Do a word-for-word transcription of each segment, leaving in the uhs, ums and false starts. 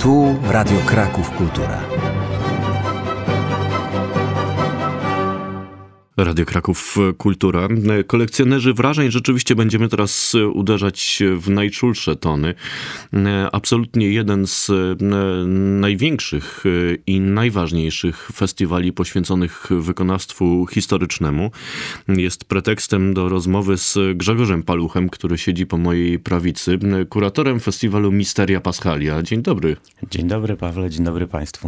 Tu Radio Kraków Kultura. Radio Kraków Kultura. Kolekcjonerzy wrażeń, rzeczywiście będziemy teraz uderzać w najczulsze tony. Absolutnie jeden z największych i najważniejszych festiwali poświęconych wykonawstwu historycznemu. Jest pretekstem do rozmowy z Grzegorzem Paluchem, który siedzi po mojej prawicy, kuratorem festiwalu Misteria Paschalia. Dzień dobry. Dzień dobry, Pawle, dzień dobry Państwu.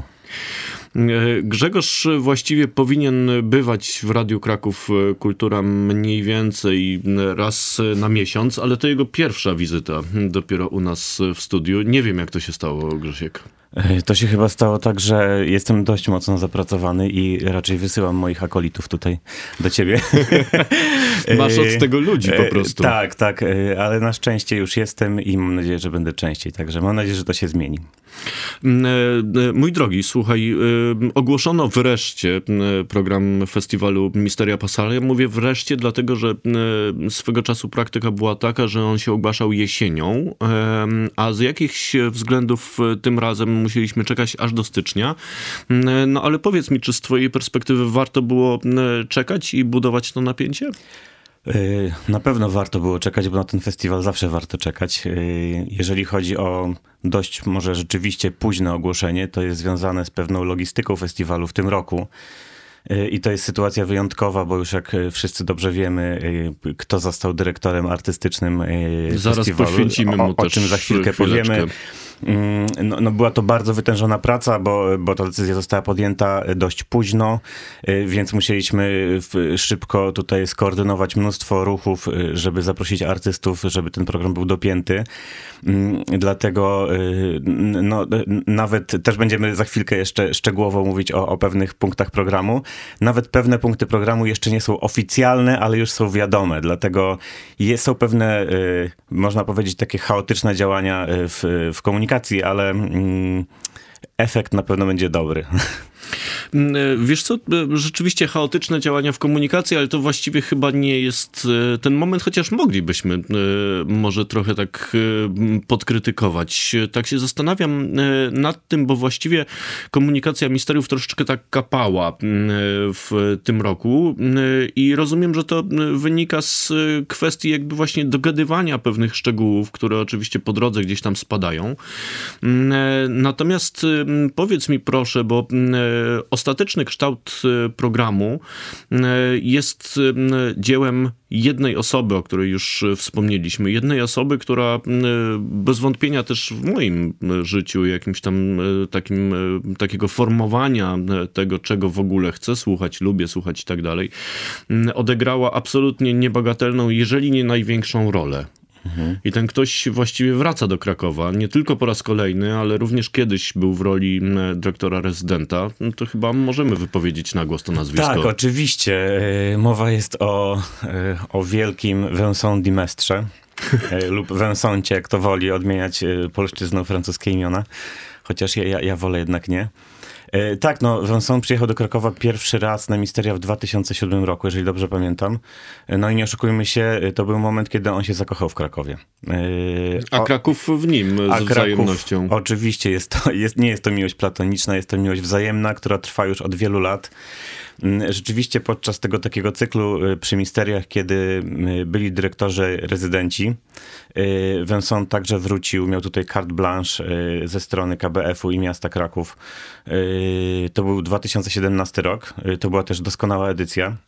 Grzegorz właściwie powinien bywać w Radiu Kraków Kultura mniej więcej raz na miesiąc, ale to jego pierwsza wizyta dopiero u nas w studiu. Nie wiem, jak to się stało, Grzesiek. To się chyba stało tak, że jestem dość mocno zapracowany i raczej wysyłam moich akolitów tutaj do ciebie. Masz od tego ludzi po prostu. Tak, tak, ale na szczęście już jestem i mam nadzieję, że będę częściej, także mam nadzieję, że to się zmieni. Mój drogi, słuchaj, ogłoszono wreszcie program festiwalu Misteria Paschalia. Mówię wreszcie, dlatego że swego czasu praktyka była taka, że on się ogłaszał jesienią, a z jakichś względów tym razem musieliśmy czekać aż do stycznia. No ale powiedz mi, czy z twojej perspektywy warto było czekać i budować to napięcie? Na pewno warto było czekać, bo na ten festiwal zawsze warto czekać. Jeżeli chodzi o dość może rzeczywiście późne ogłoszenie, to jest związane z pewną logistyką festiwalu w tym roku. I to jest sytuacja wyjątkowa, bo już jak wszyscy dobrze wiemy, kto został dyrektorem artystycznym Zaraz festiwalu. Poświęcimy mu o, o też czym za chwilkę chwileczkę. powiemy. No, no była to bardzo wytężona praca, bo, bo ta decyzja została podjęta dość późno, więc musieliśmy szybko tutaj skoordynować mnóstwo ruchów, żeby zaprosić artystów, żeby ten program był dopięty. Dlatego no, nawet też będziemy za chwilkę jeszcze szczegółowo mówić o, o pewnych punktach programu. Nawet pewne punkty programu jeszcze nie są oficjalne, ale już są wiadome. Dlatego jest, są pewne, można powiedzieć, takie chaotyczne działania w, w komunikacji, ale mm, efekt na pewno będzie dobry. Wiesz co, rzeczywiście chaotyczne działania w komunikacji, ale to właściwie chyba nie jest ten moment, chociaż moglibyśmy może trochę tak podkrytykować. Tak się zastanawiam nad tym, bo właściwie komunikacja Misteriów troszeczkę tak kapała w tym roku i rozumiem, że to wynika z kwestii jakby właśnie dogadywania pewnych szczegółów, które oczywiście po drodze gdzieś tam spadają. Natomiast powiedz mi proszę, bo ostateczny kształt programu jest dziełem jednej osoby, o której już wspomnieliśmy. Jednej osoby, która bez wątpienia też w moim życiu jakimś tam takim, takiego formowania tego, czego w ogóle chcę słuchać, lubię słuchać i tak dalej, odegrała absolutnie niebagatelną, jeżeli nie największą rolę. I ten ktoś właściwie wraca do Krakowa, nie tylko po raz kolejny, ale również kiedyś był w roli dyrektora rezydenta. No to chyba możemy wypowiedzieć na głos to nazwisko. Tak, oczywiście. Mowa jest o, o wielkim Vincent Dimestre lub Vincencie, jak to woli odmieniać polszczyzną francuskie imiona. Chociaż ja, ja, ja wolę jednak nie. Tak, no Vincent przyjechał do Krakowa pierwszy raz na Misteria w dwa tysiące siódmym roku, jeżeli dobrze pamiętam. No i nie oszukujmy się, to był moment, kiedy on się zakochał w Krakowie. A Kraków w nim z A wzajemnością. Kraków, oczywiście, jest to, jest, nie jest to miłość platoniczna, jest to miłość wzajemna, która trwa już od wielu lat. Rzeczywiście podczas tego takiego cyklu przy Misteriach, kiedy byli dyrektorzy rezydenci, Vincent także wrócił, miał tutaj carte blanche ze strony K B F-u i miasta Kraków. To był dwa tysiące siedemnasty rok, to była też doskonała edycja.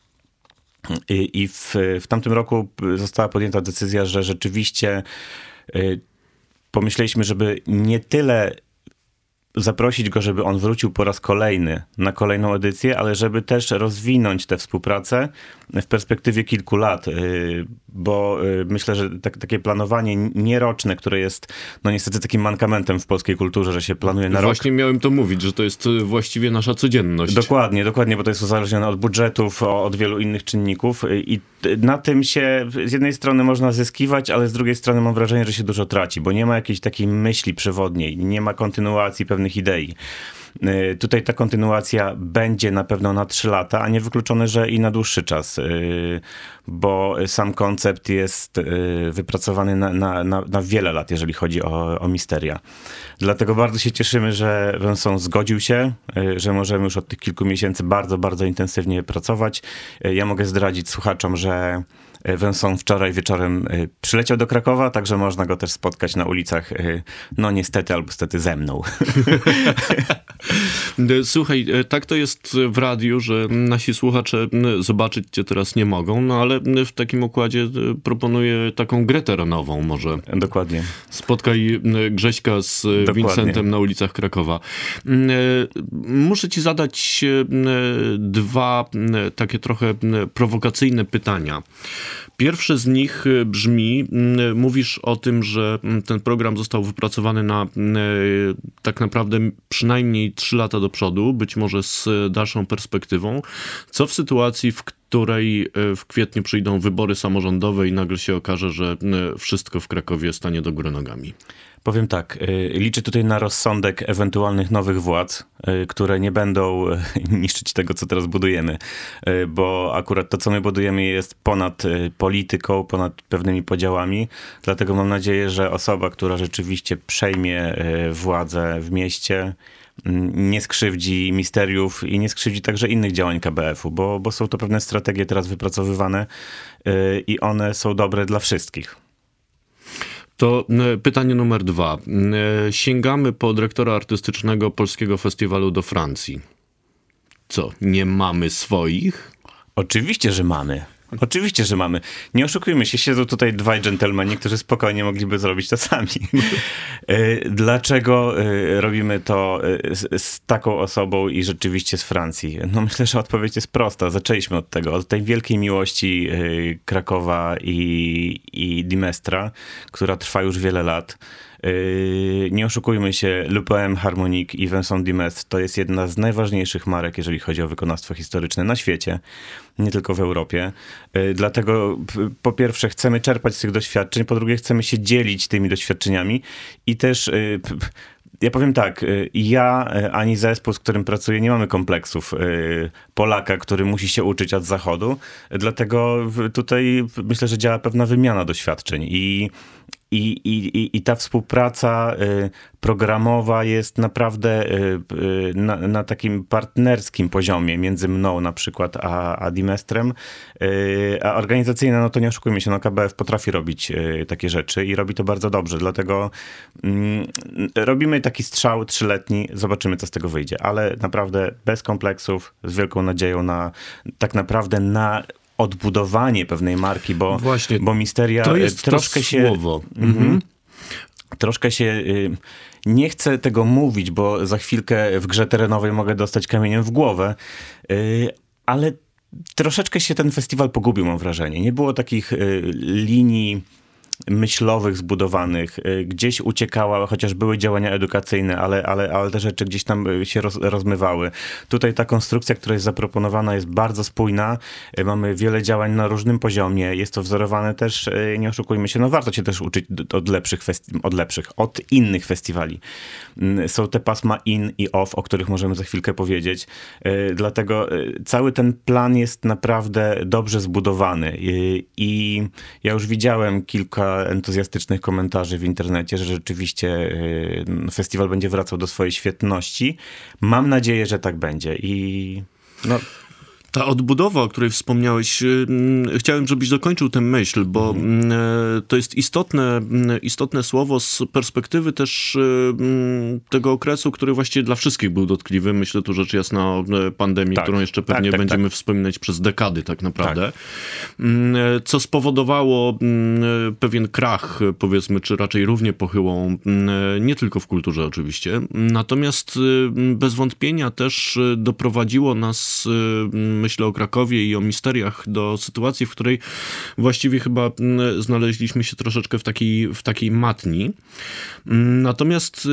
I, i w, w tamtym roku została podjęta decyzja, że rzeczywiście pomyśleliśmy, żeby nie tyle zaprosić go, żeby on wrócił po raz kolejny na kolejną edycję, ale żeby też rozwinąć tę współpracę w perspektywie kilku lat, bo myślę, że tak, takie planowanie nieroczne, które jest no niestety takim mankamentem w polskiej kulturze, że się planuje na rok. Właśnie miałem to mówić, że to jest właściwie nasza codzienność. Dokładnie, dokładnie, bo to jest uzależnione od budżetów, od wielu innych czynników i na tym się z jednej strony można zyskiwać, ale z drugiej strony mam wrażenie, że się dużo traci, bo nie ma jakiejś takiej myśli przewodniej, nie ma kontynuacji pewnych pewnych idei. Tutaj ta kontynuacja będzie na pewno na trzy lata, a nie wykluczone, że i na dłuższy czas, bo sam koncept jest wypracowany na, na, na, na wiele lat, jeżeli chodzi o, o Misteria. Dlatego bardzo się cieszymy, że Vincent zgodził się, że możemy już od tych kilku miesięcy bardzo, bardzo intensywnie pracować. Ja mogę zdradzić słuchaczom, że Vincent wczoraj wieczorem przyleciał do Krakowa, także można go też spotkać na ulicach, no niestety albo stety ze mną. Słuchaj, tak to jest w radiu, że nasi słuchacze zobaczyć cię teraz nie mogą, no ale w takim układzie proponuję taką grę terenową może. Dokładnie. Spotkaj Grześka z Dokładnie. Vincentem na ulicach Krakowa. Muszę ci zadać dwa takie trochę prowokacyjne pytania. Pierwsze z nich brzmi, mówisz o tym, że ten program został wypracowany na tak naprawdę przynajmniej trzy lata do przodu, być może z dalszą perspektywą. Co w sytuacji, w której w kwietniu przyjdą wybory samorządowe i nagle się okaże, że wszystko w Krakowie stanie do góry nogami? Powiem tak, liczę tutaj na rozsądek ewentualnych nowych władz, które nie będą niszczyć tego, co teraz budujemy, bo akurat to, co my budujemy, jest ponad polityką, ponad pewnymi podziałami, dlatego mam nadzieję, że osoba, która rzeczywiście przejmie władzę w mieście, nie skrzywdzi Misteriów i nie skrzywdzi także innych działań K B F-u, bo, bo są to pewne strategie teraz wypracowywane i one są dobre dla wszystkich. To pytanie numer dwa. Sięgamy po dyrektora artystycznego Polskiego Festiwalu do Francji. Co, nie mamy swoich? Oczywiście, że mamy. Oczywiście, że mamy. Nie oszukujmy się, siedzą tutaj dwaj dżentelmeni, którzy spokojnie mogliby zrobić to sami. Dlaczego robimy to z, z taką osobą i rzeczywiście z Francji? No myślę, że odpowiedź jest prosta. Zaczęliśmy od tego, od tej wielkiej miłości Krakowa i, i Dimestra, która trwa już wiele lat. Yy, nie oszukujmy się, Le Poème Harmonique i Vincent Dimestre to jest jedna z najważniejszych marek, jeżeli chodzi o wykonawstwo historyczne na świecie, nie tylko w Europie. Yy, dlatego p- po pierwsze chcemy czerpać z tych doświadczeń, po drugie chcemy się dzielić tymi doświadczeniami i też yy, p- ja powiem tak, ja ani zespół, z którym pracuję, nie mamy kompleksów Polaka, który musi się uczyć od Zachodu, dlatego tutaj myślę, że działa pewna wymiana doświadczeń i I, i, i ta współpraca programowa jest naprawdę na, na takim partnerskim poziomie między mną na przykład a, a Dimestrem, a organizacyjna, no to nie oszukujmy się, no K B F potrafi robić takie rzeczy i robi to bardzo dobrze, dlatego mm, robimy taki strzał trzyletni, zobaczymy co z tego wyjdzie, ale naprawdę bez kompleksów, z wielką nadzieją na tak naprawdę na odbudowanie pewnej marki, bo, Właśnie, bo Misteria to jest troszkę to się... słowo. Mhm. Troszkę się... Y, nie chcę tego mówić, bo za chwilkę w grze terenowej mogę dostać kamieniem w głowę, y, ale troszeczkę się ten festiwal pogubił, mam wrażenie. Nie było takich y, linii myślowych zbudowanych, gdzieś uciekała, chociaż były działania edukacyjne, ale, ale, ale te rzeczy gdzieś tam się roz, rozmywały. Tutaj ta konstrukcja, która jest zaproponowana, jest bardzo spójna. Mamy wiele działań na różnym poziomie. Jest to wzorowane też, nie oszukujmy się, no warto się też uczyć od lepszych, festi- od lepszych, od innych festiwali. Są te pasma in i off, o których możemy za chwilkę powiedzieć. Dlatego cały ten plan jest naprawdę dobrze zbudowany i ja już widziałem kilka entuzjastycznych komentarzy w internecie, że rzeczywiście festiwal będzie wracał do swojej świetności. Mam nadzieję, że tak będzie i no... Ta odbudowa, o której wspomniałeś, chciałem, żebyś dokończył tę myśl, bo mhm. to jest istotne, istotne słowo z perspektywy też tego okresu, który właściwie dla wszystkich był dotkliwy. Myślę tu rzecz jasna o pandemii, tak, którą jeszcze pewnie tak, tak, będziemy tak. wspominać przez dekady tak naprawdę. Tak. Co spowodowało pewien krach, powiedzmy, czy raczej równie pochyłą, nie tylko w kulturze oczywiście. Natomiast bez wątpienia też doprowadziło nas, myślę o Krakowie i o misteriach, do sytuacji, w której właściwie chyba znaleźliśmy się troszeczkę w takiej, w takiej matni. Natomiast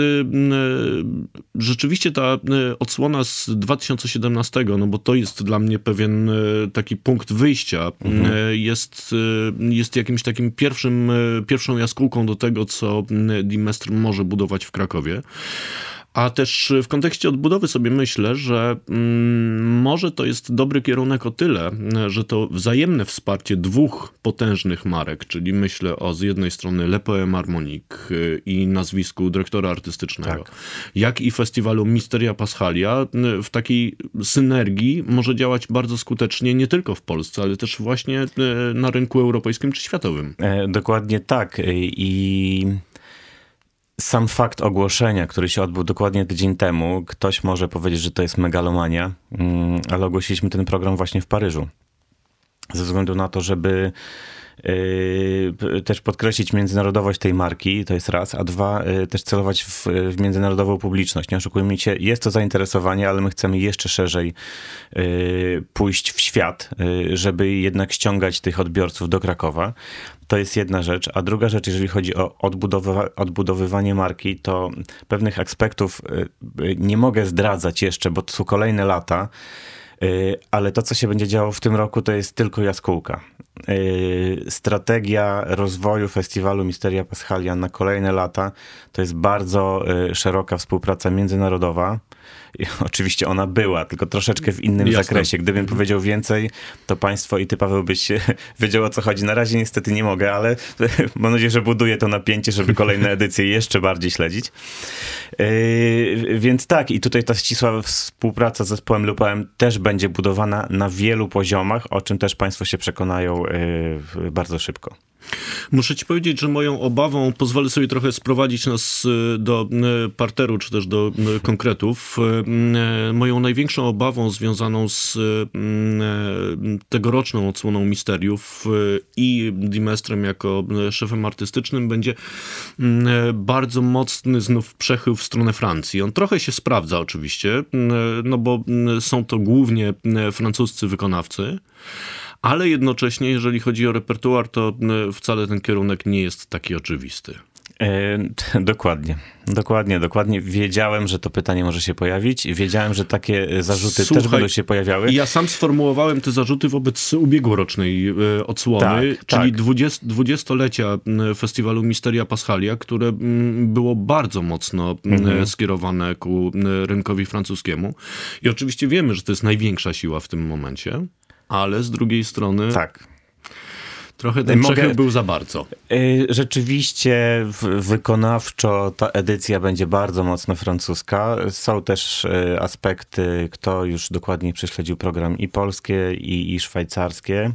rzeczywiście ta odsłona z dwa tysiące siedemnastego, no bo to jest dla mnie pewien taki punkt wyjścia, mhm. jest, jest jakimś takim pierwszym, pierwszą jaskółką do tego, co Dimestr może budować w Krakowie. A też w kontekście odbudowy sobie myślę, że mm, może to jest dobry kierunek o tyle, że to wzajemne wsparcie dwóch potężnych marek, czyli myślę o z jednej strony Le Poème Harmonique i nazwisku dyrektora artystycznego, tak. jak i festiwalu Misteria Paschalia w takiej synergii może działać bardzo skutecznie nie tylko w Polsce, ale też właśnie na rynku europejskim czy światowym. E, dokładnie tak. I sam fakt ogłoszenia, który się odbył dokładnie tydzień temu, ktoś może powiedzieć, że to jest megalomania, ale ogłosiliśmy ten program właśnie w Paryżu. Ze względu na to, żeby Yy, też podkreślić międzynarodowość tej marki, to jest raz, a dwa, yy, też celować w, w międzynarodową publiczność. Nie oszukujmy się, jest to zainteresowanie, ale my chcemy jeszcze szerzej yy, pójść w świat, yy, żeby jednak ściągać tych odbiorców do Krakowa. To jest jedna rzecz, a druga rzecz, jeżeli chodzi o odbudowywa- odbudowywanie marki, to pewnych aspektów yy, nie mogę zdradzać jeszcze, bo to są kolejne lata, ale to, co się będzie działo w tym roku, to jest tylko jaskółka. Strategia rozwoju festiwalu Misteria Paschalia na kolejne lata to jest bardzo szeroka współpraca międzynarodowa. I oczywiście ona była, tylko troszeczkę w innym Jasne. zakresie. Gdybym powiedział więcej, to państwo i ty, Paweł, byś wiedział, o co chodzi. Na razie niestety nie mogę, ale mam nadzieję, że buduję to napięcie, żeby kolejne edycje jeszcze bardziej śledzić. Yy, więc tak, i tutaj ta ścisła współpraca z zespołem Lupałem też będzie budowana na wielu poziomach, o czym też państwo się przekonają yy, bardzo szybko. Muszę ci powiedzieć, że moją obawą, pozwolę sobie trochę sprowadzić nas do parteru, czy też do konkretów. Moją największą obawą związaną z tegoroczną odsłoną Misteriów i Dimestrem jako szefem artystycznym będzie bardzo mocny znów przechył w stronę Francji. On trochę się sprawdza oczywiście, no bo są to głównie francuscy wykonawcy, ale jednocześnie, jeżeli chodzi o repertuar, to wcale ten kierunek nie jest taki oczywisty. E, dokładnie, dokładnie, dokładnie. Wiedziałem, że to pytanie może się pojawić. Wiedziałem, że takie zarzuty Słuchaj, też będą się pojawiały. Ja sam sformułowałem te zarzuty wobec ubiegłorocznej odsłony, tak, czyli tak. dwudziestolecia festiwalu Misteria Paschalia, które było bardzo mocno mhm. skierowane ku rynkowi francuskiemu. I oczywiście wiemy, że to jest największa siła w tym momencie. Ale z drugiej strony tak. trochę ten Mogę... przechył był za bardzo. Rzeczywiście wykonawczo ta edycja będzie bardzo mocno francuska. Są też aspekty, kto już dokładnie prześledził program i polskie, i, i szwajcarskie,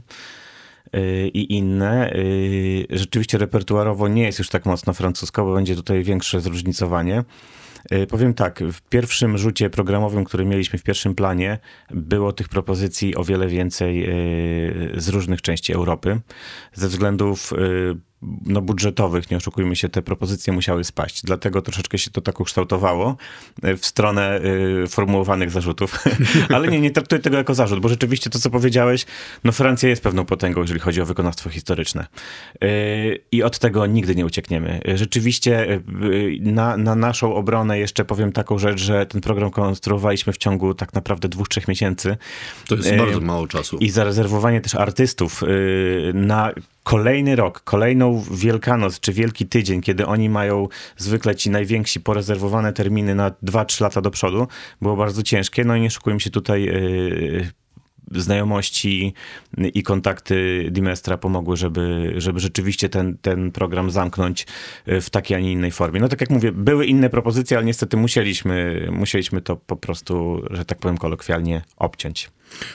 i inne. Rzeczywiście repertuarowo nie jest już tak mocno francusko, bo będzie tutaj większe zróżnicowanie. Powiem tak, w pierwszym rzucie programowym, który mieliśmy w pierwszym planie, było tych propozycji o wiele więcej z różnych części Europy. Ze względów no, budżetowych, nie oszukujmy się, te propozycje musiały spaść. Dlatego troszeczkę się to tak ukształtowało w stronę y, formułowanych zarzutów. Ale nie, nie traktuję tego jako zarzut, bo rzeczywiście to, co powiedziałeś, no Francja jest pewną potęgą, jeżeli chodzi o wykonawstwo historyczne. Y, I od tego nigdy nie uciekniemy. Rzeczywiście y, na, na naszą obronę jeszcze powiem taką rzecz, że ten program konstruowaliśmy w ciągu tak naprawdę dwóch, trzech miesięcy. To jest y, bardzo mało czasu. I zarezerwowanie też artystów y, na kolejny rok, kolejną Wielkanoc czy Wielki Tydzień, kiedy oni mają zwykle ci najwięksi porezerwowane terminy na dwa trzy lata do przodu, było bardzo ciężkie. No i nie szukujmy się tutaj yy, znajomości i kontakty Dimestra pomogły, żeby, żeby rzeczywiście ten, ten program zamknąć w takiej, a nie innej formie. No tak jak mówię, były inne propozycje, ale niestety musieliśmy, musieliśmy to po prostu, że tak powiem kolokwialnie, obciąć.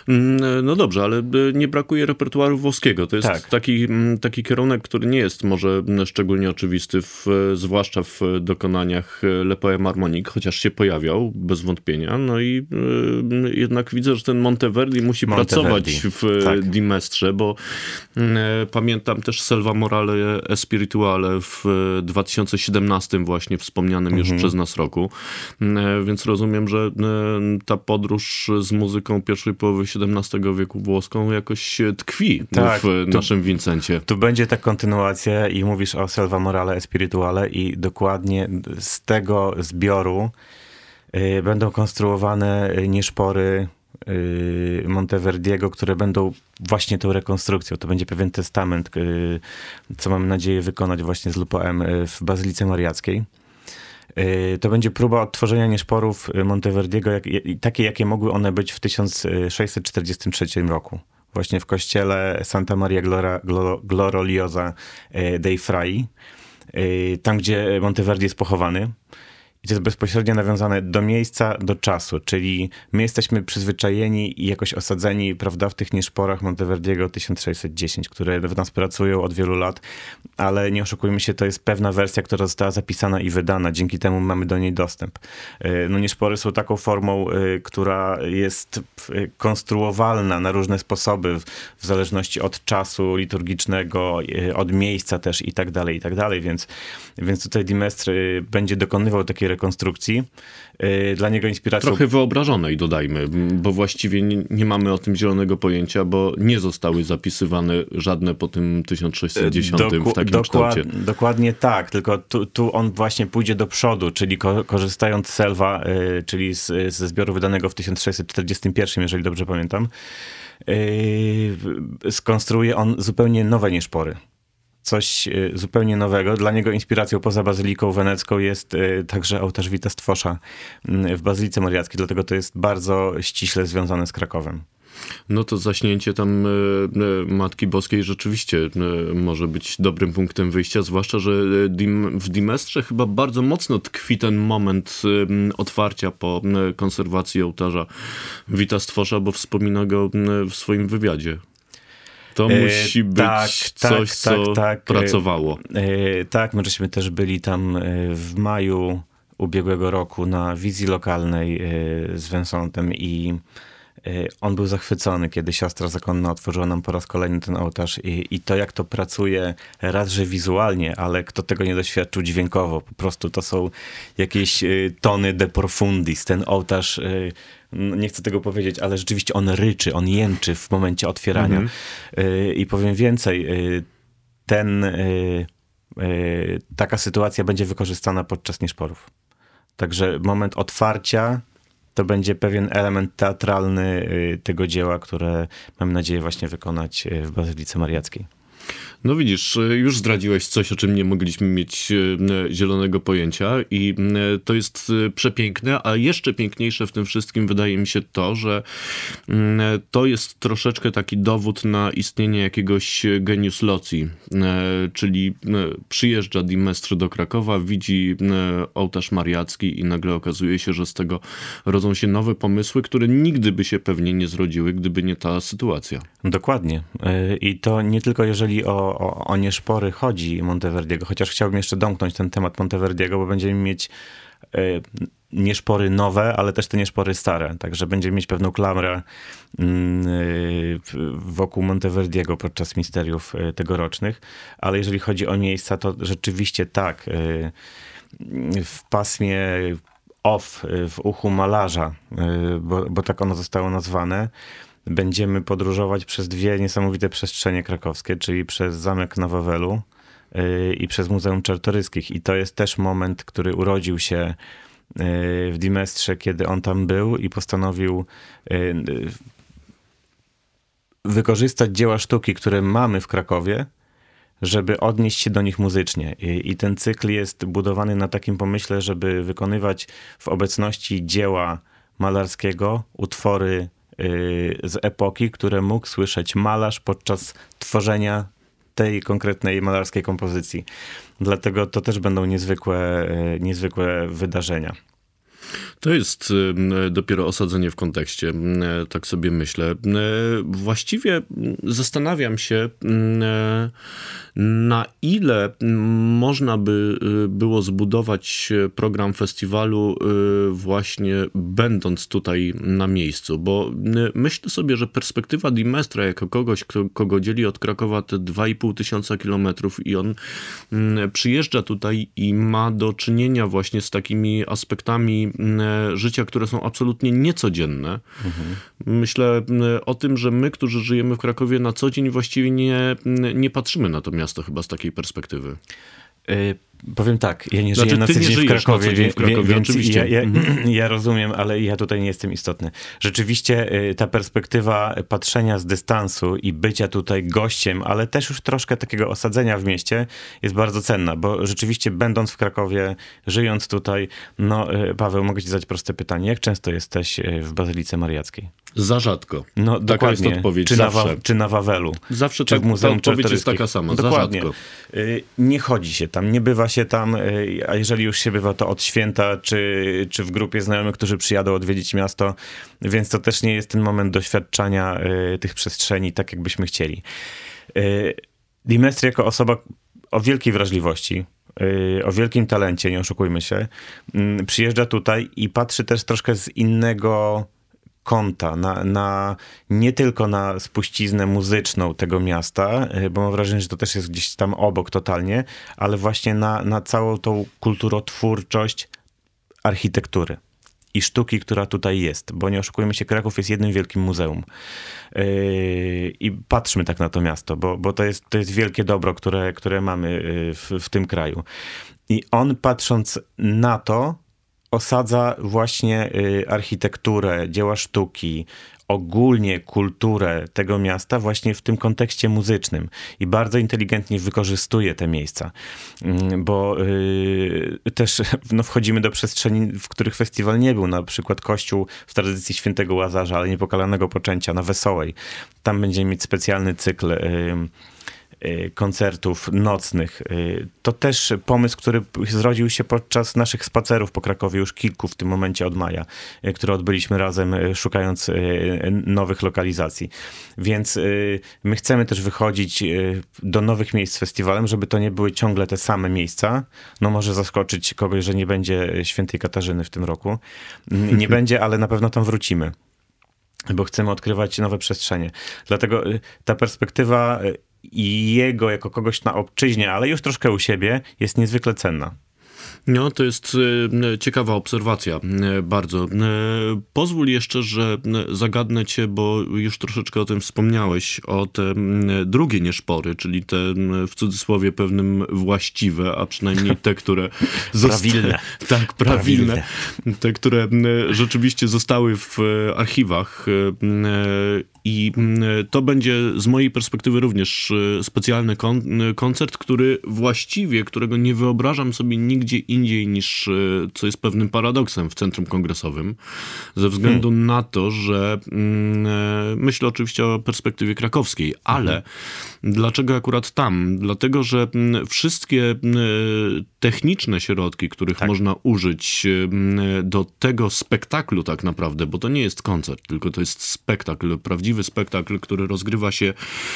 No dobrze, ale nie brakuje repertuaru włoskiego. To jest tak. taki, taki kierunek, który nie jest może szczególnie oczywisty, w, zwłaszcza w dokonaniach Le Poème Harmonique, chociaż się pojawiał, bez wątpienia. No i y, jednak widzę, że ten Monteverdi musi Monteverdi. pracować w tak. Dimestrze, bo y, pamiętam też Selva Morale Espirituale w dwa tysiące siedemnastym właśnie wspomnianym mhm. już przez nas roku. Y, więc rozumiem, że y, ta podróż z muzyką pierwszej połowy siedemnastego wieku włoską jakoś tkwi tak, w tu, naszym Vincencie. Tu będzie ta kontynuacja i mówisz o Selva Morale Espirituale i dokładnie z tego zbioru y, będą konstruowane nieszpory y, Monteverdiego, które będą właśnie tą rekonstrukcją. To będzie pewien testament, y, co mamy nadzieję wykonać właśnie z Le Poème w Bazylice Mariackiej. To będzie próba odtworzenia nieszporów Monteverdiego, jak, takie jakie mogły one być w tysiąc sześćset czterdziestym trzecim roku. Właśnie w kościele Santa Maria Glora, Gloriosa dei Frati, tam gdzie Monteverdi jest pochowany. I to jest bezpośrednio nawiązane do miejsca, do czasu, czyli my jesteśmy przyzwyczajeni i jakoś osadzeni, prawda, w tych nieszporach Monteverdiego tysiąc sześćset dziesięć, które w nas pracują od wielu lat, ale nie oszukujmy się, to jest pewna wersja, która została zapisana i wydana, dzięki temu mamy do niej dostęp. No nieszpory są taką formą, która jest konstruowalna na różne sposoby, w zależności od czasu liturgicznego, od miejsca też i tak dalej, i tak dalej, więc, więc tutaj Di Mestre będzie dokonywał takiej rekonstrukcji. Dla niego inspiracją... Trochę wyobrażonej, dodajmy, bo właściwie nie, nie mamy o tym zielonego pojęcia, bo nie zostały zapisywane żadne po tym tysiąc sześćset dziesiątym Doku- w takim dokład, kształcie. Dokładnie tak, tylko tu, tu on właśnie pójdzie do przodu, czyli ko- korzystając z Selwa, y, czyli z, ze zbioru wydanego w tysiąc sześćset czterdziestym pierwszym, jeżeli dobrze pamiętam, y, skonstruuje on zupełnie nowe nieszpory. Coś zupełnie nowego. Dla niego inspiracją poza Bazyliką Wenecką jest także ołtarz Vita Stwosza w Bazylice Mariackiej, dlatego to jest bardzo ściśle związane z Krakowem. No to zaśnięcie tam Matki Boskiej rzeczywiście może być dobrym punktem wyjścia, zwłaszcza, że w Di Mestrze chyba bardzo mocno tkwi ten moment otwarcia po konserwacji ołtarza Vita Stwosza, tak, bo wspomina go w swoim wywiadzie. To musi być tak, coś, tak, co tak, tak. pracowało. Tak, my żeśmy też byli tam w maju ubiegłego roku na wizji lokalnej z Vincentem i on był zachwycony, kiedy siostra zakonna otworzyła nam po raz kolejny ten ołtarz i, i to, jak to pracuje, raz, że wizualnie, ale kto tego nie doświadczył dźwiękowo, po prostu to są jakieś tony de profundis. Ten ołtarz, nie chcę tego powiedzieć, ale rzeczywiście on ryczy, on jęczy w momencie otwierania. Mm-hmm. I powiem więcej, ten, taka sytuacja będzie wykorzystana podczas nieszporów. Także moment otwarcia to będzie pewien element teatralny tego dzieła, które mam nadzieję właśnie wykonać w Bazylice Mariackiej. No widzisz, już zdradziłeś coś, o czym nie mogliśmy mieć zielonego pojęcia i to jest przepiękne, a jeszcze piękniejsze w tym wszystkim wydaje mi się to, że to jest troszeczkę taki dowód na istnienie jakiegoś genius loci, czyli przyjeżdża Di Mestre do Krakowa, widzi ołtarz mariacki i nagle okazuje się, że z tego rodzą się nowe pomysły, które nigdy by się pewnie nie zrodziły, gdyby nie ta sytuacja. Dokładnie. I to nie tylko jeżeli o O, o nieszpory chodzi Monteverdiego, chociaż chciałbym jeszcze domknąć ten temat Monteverdiego, bo będziemy mieć y, nieszpory nowe, ale też te nieszpory stare, także będziemy mieć pewną klamrę y, wokół Monteverdiego podczas misteriów y, tegorocznych, ale jeżeli chodzi o miejsca, to rzeczywiście tak, y, w pasmie off, y, w uchu malarza, y, bo, bo tak ono zostało nazwane, będziemy podróżować przez dwie niesamowite przestrzenie krakowskie, czyli przez Zamek na Wawelu yy, i przez Muzeum Czartoryskich. I to jest też moment, który urodził się yy, w Di Mestrze, kiedy on tam był i postanowił yy, wykorzystać dzieła sztuki, które mamy w Krakowie, żeby odnieść się do nich muzycznie. I, i ten cykl jest budowany na takim pomyśle, żeby wykonywać w obecności dzieła malarskiego utwory z epoki, które mógł słyszeć malarz podczas tworzenia tej konkretnej malarskiej kompozycji. Dlatego to też będą niezwykłe, niezwykłe wydarzenia. To jest dopiero osadzenie w kontekście, tak sobie myślę. Właściwie zastanawiam się, na ile można by było zbudować program festiwalu właśnie będąc tutaj na miejscu, bo myślę sobie, że perspektywa Di Mestre jako kogoś, kto, kogo dzieli od Krakowa te dwa i pół tysiąca kilometrów i on przyjeżdża tutaj i ma do czynienia właśnie z takimi aspektami życia, które są absolutnie niecodzienne. Mhm. Myślę o tym, że my, którzy żyjemy w Krakowie na co dzień, właściwie nie, nie patrzymy na to miasto chyba z takiej perspektywy. Powiem tak, ja nie Znaczy, żyję na ty co nie dzień w żyjesz na co Krakowie, dzień w Krakowie, wie- więc oczywiście. ja, ja, Mhm. ja rozumiem, ale ja tutaj nie jestem istotny. Rzeczywiście y, ta perspektywa patrzenia z dystansu i bycia tutaj gościem, ale też już troszkę takiego osadzenia w mieście jest bardzo cenna, bo rzeczywiście będąc w Krakowie, żyjąc tutaj, no y, Paweł, mogę ci zadać proste pytanie, jak często jesteś y, w Bazylice Mariackiej? Za rzadko. No Taka dokładnie. jest odpowiedź, czy, na zawsze. Wa- czy na Wawelu? Zawsze Czy tak, w Muzeum ta odpowiedź jest Czartoryskich? taka sama, za Dokładnie. rzadko. Y, Nie chodzi się tam, nie bywa się tam, y, a jeżeli już się bywa, to od święta, czy, czy w grupie znajomych, którzy przyjadą odwiedzić miasto, więc to też nie jest ten moment doświadczania y, tych przestrzeni tak, jakbyśmy chcieli. Y, Dimestry jako osoba o wielkiej wrażliwości, y, o wielkim talencie, nie oszukujmy się, y, przyjeżdża tutaj i patrzy też troszkę z innego kąta, na, na, nie tylko na spuściznę muzyczną tego miasta, y, bo mam wrażenie, że to też jest gdzieś tam obok totalnie, ale właśnie na, na całą tą kulturotwórczość architektury i sztuki, która tutaj jest, bo nie oszukujmy się, Kraków jest jednym wielkim muzeum. Yy, I patrzmy tak na to miasto, bo, bo to, jest, to jest wielkie dobro, które, które mamy yy, w, w tym kraju. I on, patrząc na to, osadza właśnie y, architekturę, dzieła sztuki, ogólnie kulturę tego miasta właśnie w tym kontekście muzycznym i bardzo inteligentnie wykorzystuje te miejsca, Mm, bo y, też no, wchodzimy do przestrzeni, w których festiwal nie był, na przykład kościół w tradycji świętego Łazarza, ale niepokalanego poczęcia na Wesołej. Tam będziemy mieć specjalny cykl y, y, koncertów nocnych. Y, To też pomysł, który zrodził się podczas naszych spacerów po Krakowie, już kilku w tym momencie od maja, y, które odbyliśmy razem, y, szukając y, nowych lokalizacji. Więc y, my chcemy też wychodzić y, do nowych miejsc z festiwalem, żeby to nie były ciągle te same miejsca. No może zaskoczyć kogoś, że nie będzie Świętej Katarzyny w tym roku. Y, Nie będzie, ale na pewno tam wrócimy, bo chcemy odkrywać nowe przestrzenie. Dlatego y, ta perspektywa y, i jego jako kogoś na obczyźnie, ale już troszkę u siebie, jest niezwykle cenna. No, to jest e, ciekawa obserwacja, e, bardzo. E, pozwól jeszcze, że e, zagadnę cię, bo już troszeczkę o tym wspomniałeś, o te m, drugie nieszpory, czyli te m, w cudzysłowie pewnym właściwe, a przynajmniej te, które... Prawilne. Zosta- tak, prawilne. prawilne. Te, które m, rzeczywiście zostały w e, archiwach e, m, i m, to będzie z mojej perspektywy również e, specjalny kon- koncert, który właściwie, którego nie wyobrażam sobie nigdzie indziej niż, co jest pewnym paradoksem w Centrum Kongresowym, ze względu hmm. na to, że mm, myślę oczywiście o perspektywie krakowskiej, ale hmm. dlaczego akurat tam? Dlatego, że mm, wszystkie mm, techniczne środki, których tak. można użyć mm, do tego spektaklu tak naprawdę, bo to nie jest koncert, tylko to jest spektakl, prawdziwy spektakl, który rozgrywa się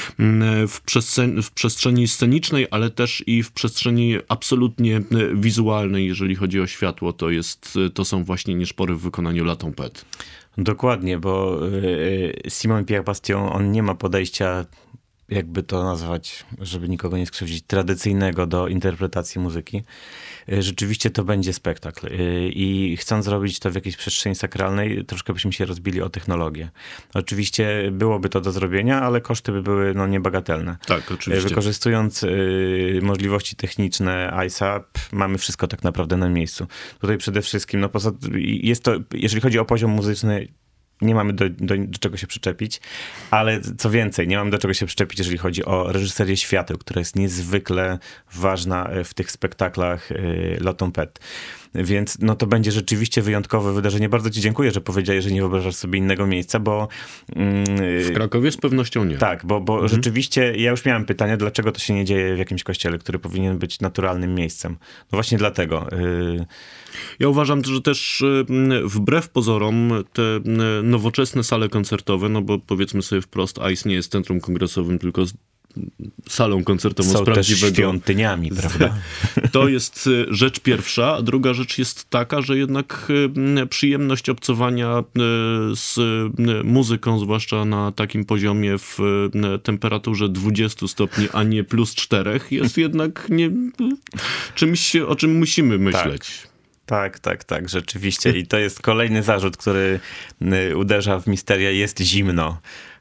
mm, w, przestrzeni, w przestrzeni scenicznej, ale też i w przestrzeni absolutnie wizualnej, jeżeli chodzi o światło, to jest, to są właśnie nieszpory w wykonaniu La Tempête. Dokładnie, bo Simon Pierre Bastion, on nie ma podejścia, jakby to nazwać, żeby nikogo nie skrzywdzić, tradycyjnego do interpretacji muzyki. Rzeczywiście to będzie spektakl i chcąc zrobić to w jakiejś przestrzeni sakralnej, troszkę byśmy się rozbili o technologię. Oczywiście byłoby to do zrobienia, ale koszty by były no, niebagatelne. Tak, oczywiście. Wykorzystując y, możliwości techniczne I S A, p, mamy wszystko tak naprawdę na miejscu. Tutaj przede wszystkim, no poza, jest to, jeżeli chodzi o poziom muzyczny, nie mamy do, do, do czego się przyczepić, ale co więcej, nie mamy do czego się przyczepić, jeżeli chodzi o reżyserię świateł, która jest niezwykle ważna w tych spektaklach y, La Tempête. Więc no to będzie rzeczywiście wyjątkowe wydarzenie. Bardzo ci dziękuję, że powiedziałeś, że nie wyobrażasz sobie innego miejsca, bo... Yy, w Krakowie z pewnością nie. Tak, bo, bo mhm. rzeczywiście ja już miałem pytanie, dlaczego to się nie dzieje w jakimś kościele, który powinien być naturalnym miejscem. No właśnie dlatego. Yy... Ja uważam, że też wbrew pozorom te nowoczesne sale koncertowe, no bo powiedzmy sobie wprost, A I S nie jest centrum kongresowym, tylko salą koncertową są z prawdziwego... też świątyniami, prawda? To jest rzecz pierwsza, a druga rzecz jest taka, że jednak przyjemność obcowania z muzyką, zwłaszcza na takim poziomie w temperaturze dwudziestu stopni, a nie plus czterech, jest jednak nie... czymś, o czym musimy myśleć. Tak. Tak, tak, tak, rzeczywiście. I to jest kolejny zarzut, który uderza w misterię. Jest zimno.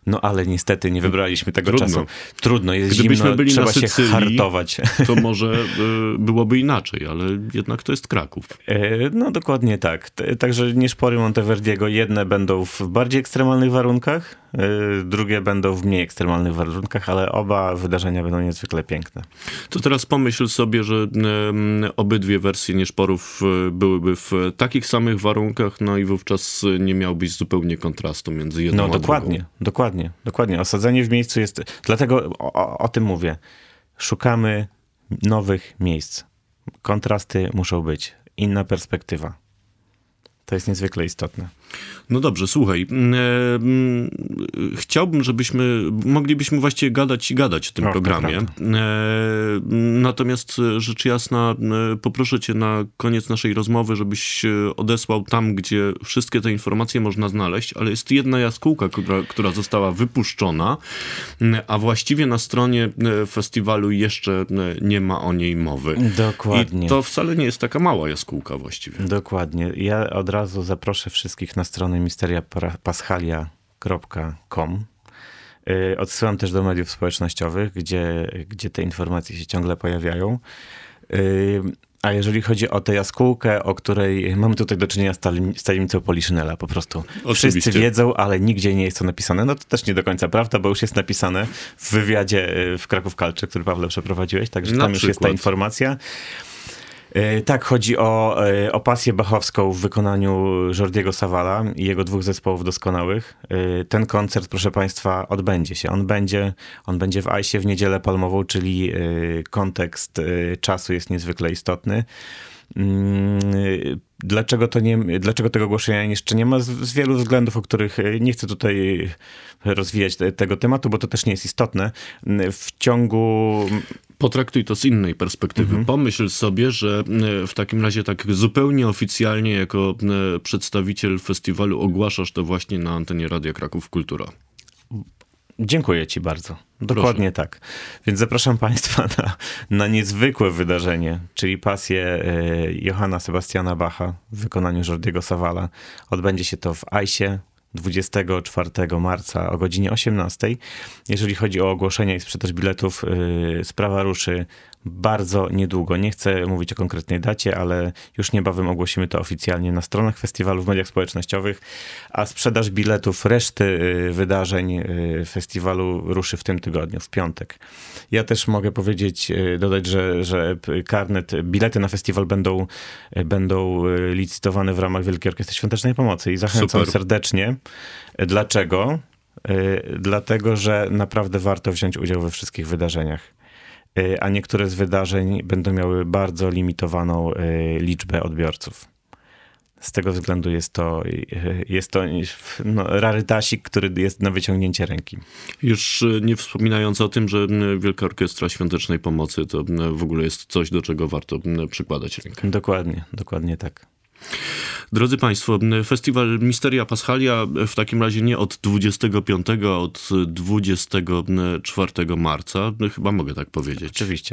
No ale niestety nie wybraliśmy tego Trudno. czasu. Trudno, jest Gdybyśmy zimno, byli trzeba na się Sycylii, hartować. to może y, byłoby inaczej, ale jednak to jest Kraków. E, No dokładnie tak. T- Także nieszpory Monteverdiego, jedne będą w bardziej ekstremalnych warunkach, e, drugie będą w mniej ekstremalnych warunkach, ale oba wydarzenia będą niezwykle piękne. To teraz pomyśl sobie, że y, obydwie wersje Nieszporów y, byłyby w takich samych warunkach, no i wówczas nie miałbyś zupełnie kontrastu między jedną No a dokładnie, drugą. dokładnie, dokładnie. Osadzenie w miejscu jest... Dlatego o, o, o tym mówię. Szukamy nowych miejsc. Kontrasty muszą być. Inna perspektywa. To jest niezwykle istotne. No dobrze, słuchaj. E, mm, chciałbym, żebyśmy, moglibyśmy właściwie gadać i gadać o tym Och, to programie. prawda. E, natomiast rzecz jasna, e, poproszę cię na koniec naszej rozmowy, żebyś odesłał tam, gdzie wszystkie te informacje można znaleźć, ale jest jedna jaskółka, która, która została wypuszczona, a właściwie na stronie festiwalu jeszcze nie ma o niej mowy. Dokładnie. I to wcale nie jest taka mała jaskółka właściwie. Dokładnie. Ja od razu zaproszę wszystkich na stronę misteria paschalia kropka com. Yy, Odsyłam też do mediów społecznościowych, gdzie, gdzie te informacje się ciągle pojawiają. Yy, A jeżeli chodzi o tę jaskółkę, o której mamy tutaj do czynienia z talim- z tajemnicą Poliszynela, po prostu Oczywiście. wszyscy wiedzą, ale nigdzie nie jest to napisane. No to też nie do końca prawda, bo już jest napisane w wywiadzie yy, w Kraków Culture, który, Pawle, przeprowadziłeś, także Na tam już jest ta przykład. informacja. Yy, Tak, chodzi o, yy, o pasję bachowską w wykonaniu Jordiego Savala i jego dwóch zespołów doskonałych. Yy, Ten koncert, proszę państwa, odbędzie się. On będzie, on będzie w Ajsie w Niedzielę Palmową, czyli yy, kontekst yy, czasu jest niezwykle istotny. Yy, Dlaczego, to nie, dlaczego tego ogłoszenia jeszcze nie ma? Z, z wielu względów, o których yy, nie chcę tutaj rozwijać te, tego tematu, bo to też nie jest istotne. Yy, W ciągu... Potraktuj to z innej perspektywy. Mhm. Pomyśl sobie, że e, w takim razie tak zupełnie oficjalnie jako e, przedstawiciel festiwalu ogłaszasz to właśnie na antenie Radia Kraków Kultura. Dziękuję ci bardzo. Dokładnie tak. Więc zapraszam państwa na, na niezwykłe wydarzenie, czyli pasję e, Johanna Sebastiana Bacha w wykonaniu Jordiego Savala. Odbędzie się to w Ajsie dwudziestego czwartego marca o godzinie osiemnastej. Jeżeli chodzi o ogłoszenia i sprzedaż biletów, yy, sprawa ruszy bardzo niedługo. Nie chcę mówić o konkretnej dacie, ale już niebawem ogłosimy to oficjalnie na stronach festiwalu, w mediach społecznościowych, a sprzedaż biletów reszty yy, wydarzeń yy, festiwalu ruszy w tym tygodniu, w piątek. Ja też mogę powiedzieć, yy, dodać, że, że karnet, bilety na festiwal będą, yy, będą yy, licytowane w ramach Wielkiej Orkiestry Świątecznej Pomocy i zachęcam Super. serdecznie. Dlaczego? Yy, Dlatego, że naprawdę warto wziąć udział we wszystkich wydarzeniach. Yy, A niektóre z wydarzeń będą miały bardzo limitowaną yy, liczbę odbiorców. Z tego względu jest to, yy, jest to no, rarytasik, który jest na wyciągnięcie ręki. Już e, nie wspominając o tym, że m, Wielka Orkiestra Świątecznej Pomocy to m, w ogóle jest coś, do czego warto m, przykładać rękę. Dokładnie, dokładnie tak. Drodzy Państwo, festiwal Misteria Paschalia w takim razie nie od dwudziestego piątego, a od dwudziestego czwartego marca, chyba mogę tak powiedzieć. Oczywiście.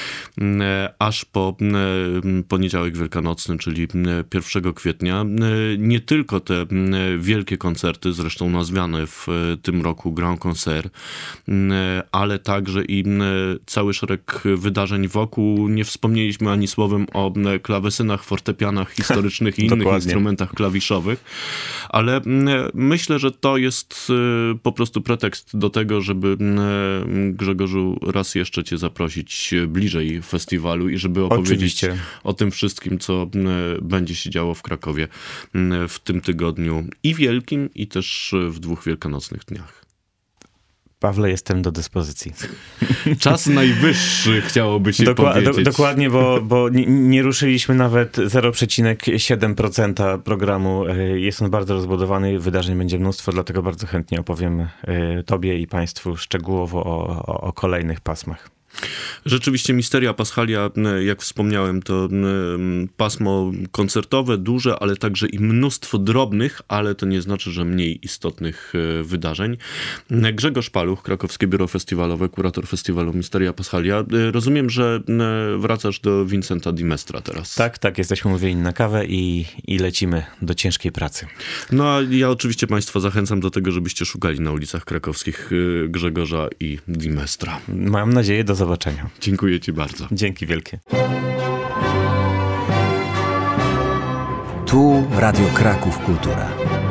Aż po poniedziałek wielkanocny, czyli pierwszego kwietnia. Nie tylko te wielkie koncerty, zresztą nazwane w tym roku Grand Concert, ale także i cały szereg wydarzeń wokół. Nie wspomnieliśmy ani słowem o klawesynach, fortepianach historycznych i innych Dokładnie. instrumentach klawiszowych, ale myślę, że to jest po prostu pretekst do tego, żeby Grzegorzu raz jeszcze cię zaprosić bliżej festiwalu i żeby opowiedzieć Oczywiście. o tym wszystkim, co będzie się działo w Krakowie w tym tygodniu i wielkim, i też w dwóch wielkanocnych dniach. Pawle, jestem do dyspozycji. Czas najwyższy, chciałoby się Dokła- powiedzieć. do, dokładnie, bo, bo nie, nie ruszyliśmy nawet zero przecinek siedem procent programu. Jest on bardzo rozbudowany, wydarzeń będzie mnóstwo, dlatego bardzo chętnie opowiem tobie i państwu szczegółowo o, o, o kolejnych pasmach. Rzeczywiście Misteria Paschalia, jak wspomniałem, to pasmo koncertowe, duże, ale także i mnóstwo drobnych, ale to nie znaczy, że mniej istotnych wydarzeń. Grzegorz Paluch, Krakowskie Biuro Festiwalowe, kurator festiwalu Misteria Paschalia. Rozumiem, że wracasz do Vincenta Di Mestra teraz. Tak, tak, jesteśmy umówieni na kawę i, i lecimy do ciężkiej pracy. No a ja oczywiście Państwa zachęcam do tego, żebyście szukali na ulicach krakowskich Grzegorza i Di Mestra. Mam nadzieję, do zobaczenia. Dziękuję Ci bardzo. Dzięki wielkie. Tu Radio Kraków Kultura.